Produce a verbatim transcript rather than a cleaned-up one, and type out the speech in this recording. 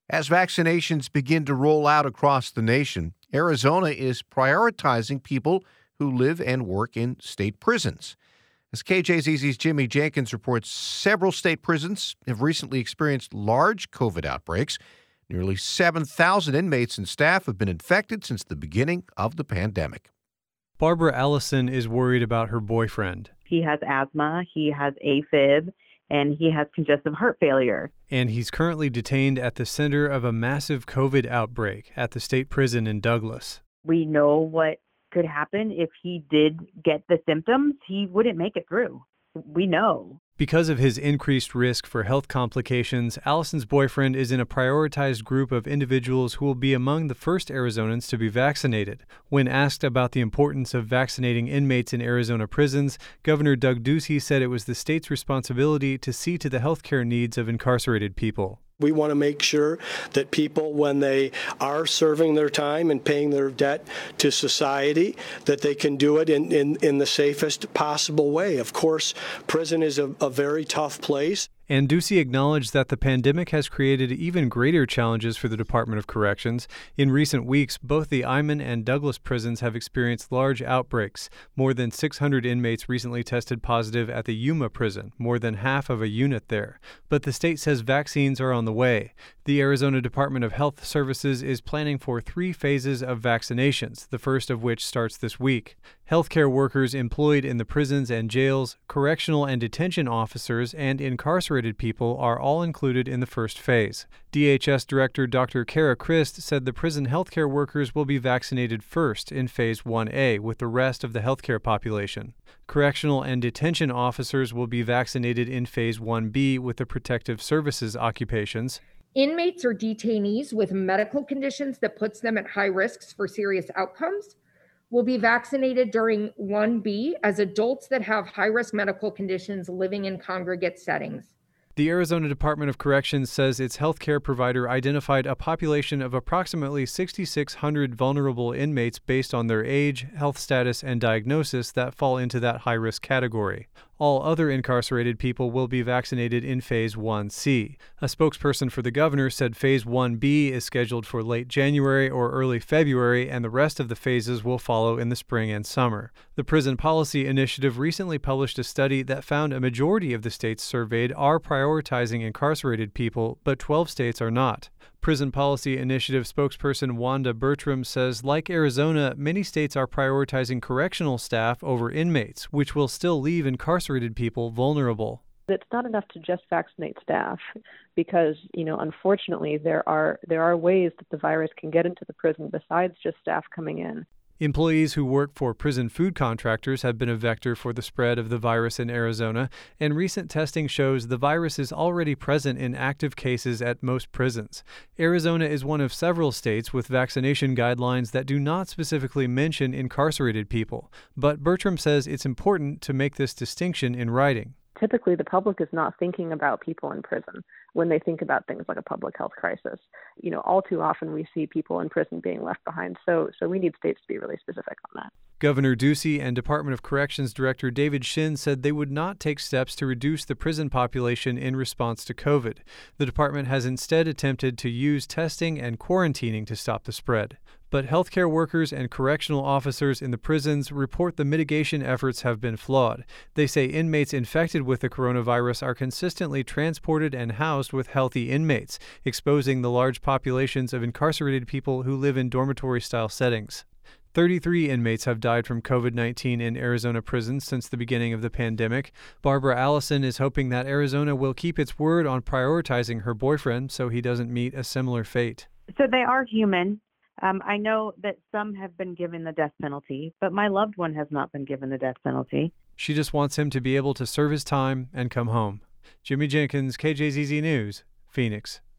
As vaccinations begin to roll out across the nation, Arizona is prioritizing people who live and work in state prisons. As K J Z Z's Jimmy Jenkins reports, several state prisons have recently experienced large COVID outbreaks. Nearly seven thousand inmates and staff have been infected since the beginning of the pandemic. Barbara Allison is worried about her boyfriend. He has asthma, he has AFib, and he has congestive heart failure. And he's currently detained at the center of a massive COVID outbreak at the state prison in Douglas. We know what could happen if he did get the symptoms. He wouldn't make it through. We know. Because of his increased risk for health complications, Allison's boyfriend is in a prioritized group of individuals who will be among the first Arizonans to be vaccinated. When asked about the importance of vaccinating inmates in Arizona prisons, Governor Doug Ducey said it was the state's responsibility to see to the health care needs of incarcerated people. We want to make sure that people, when they are serving their time and paying their debt to society, that they can do it in, in, in the safest possible way. Of course, prison is a, a very tough place. And Ducey acknowledged that the pandemic has created even greater challenges for the Department of Corrections. In recent weeks, both the Eyman and Douglas prisons have experienced large outbreaks. More than six hundred inmates recently tested positive at the Yuma prison, more than half of a unit there. But the state says vaccines are on the way. The Arizona Department of Health Services is planning for three phases of vaccinations, the first of which starts this week. Healthcare workers employed in the prisons and jails, correctional and detention officers, and incarcerated people are all included in the first phase. D H S Director Doctor Kara Christ said the prison healthcare workers will be vaccinated first in Phase one A with the rest of the healthcare population. Correctional and detention officers will be vaccinated in Phase one B with the protective services occupations. Inmates or detainees with medical conditions that puts them at high risks for serious outcomes will be vaccinated during one B as adults that have high-risk medical conditions living in congregate settings. The Arizona Department of Corrections says its healthcare provider identified a population of approximately six thousand six hundred vulnerable inmates based on their age, health status, and diagnosis that fall into that high-risk category. All other incarcerated people will be vaccinated in Phase one C. A spokesperson for the governor said Phase one B is scheduled for late January or early February, and the rest of the phases will follow in the spring and summer. The Prison Policy Initiative recently published a study that found a majority of the states surveyed are prioritizing incarcerated people, but twelve states are not. Prison Policy Initiative spokesperson Wanda Bertram says, like Arizona, many states are prioritizing correctional staff over inmates, which will still leave incarcerated people vulnerable. It's not enough to just vaccinate staff because, you know, unfortunately, there are there are ways that the virus can get into the prison besides just staff coming in. Employees who work for prison food contractors have been a vector for the spread of the virus in Arizona, and recent testing shows the virus is already present in active cases at most prisons. Arizona is one of several states with vaccination guidelines that do not specifically mention incarcerated people, but Bertram says it's important to make this distinction in writing. Typically, the public is not thinking about people in prison when they think about things like a public health crisis. You know, all too often we see people in prison being left behind. So, so we need states to be really specific on that. Governor Ducey and Department of Corrections Director David Shin said they would not take steps to reduce the prison population in response to COVID. The department has instead attempted to use testing and quarantining to stop the spread. But healthcare workers and correctional officers in the prisons report the mitigation efforts have been flawed. They say inmates infected with the coronavirus are consistently transported and housed with healthy inmates, exposing the large populations of incarcerated people who live in dormitory-style settings. thirty-three inmates have died from COVID nineteen in Arizona prisons since the beginning of the pandemic. Barbara Allison is hoping that Arizona will keep its word on prioritizing her boyfriend so he doesn't meet a similar fate. So they are human. Um, I know that some have been given the death penalty, but my loved one has not been given the death penalty. She just wants him to be able to serve his time and come home. Jimmy Jenkins, K J Z Z News, Phoenix.